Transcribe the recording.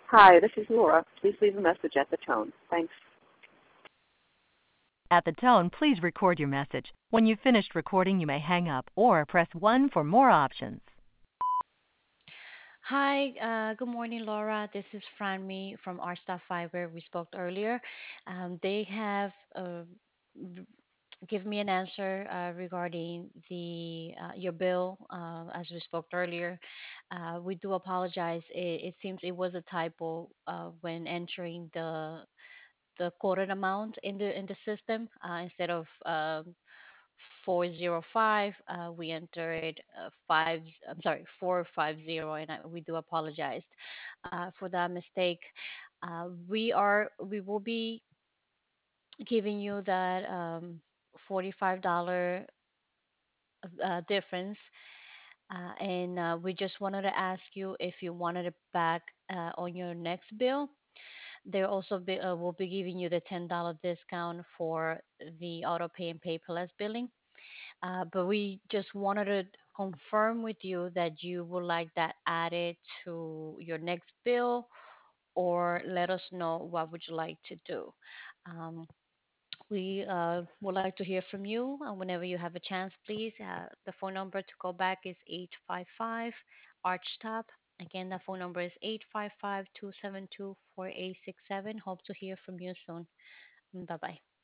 Hi, this is Laura. Please leave a message at the tone. Thanks. At the tone, please record your message. When you've finished recording, you may hang up or press 1 for more options. Hi, good morning, Laura. This is Franmi from Our Stuff Fiber. We spoke earlier. They have v- give me an answer regarding the your bill. As we spoke earlier, we do apologize. It seems it was a typo when entering the quoted amount in the system instead of 405, we entered 450, and we do apologize for that mistake. We will be giving you that $45 difference, and we just wanted to ask you if you wanted it back on your next bill. Will be giving you the $10 discount for the auto pay and paperless billing. But we just wanted to confirm with you that you would like that added to your next bill, or let us know what would you like to do. Um, we would like to hear from you whenever you have a chance, please. The phone number to go back is 855 Archtop. Again, the phone number is 855 272 4867. Hope to hear from you soon. Bye bye.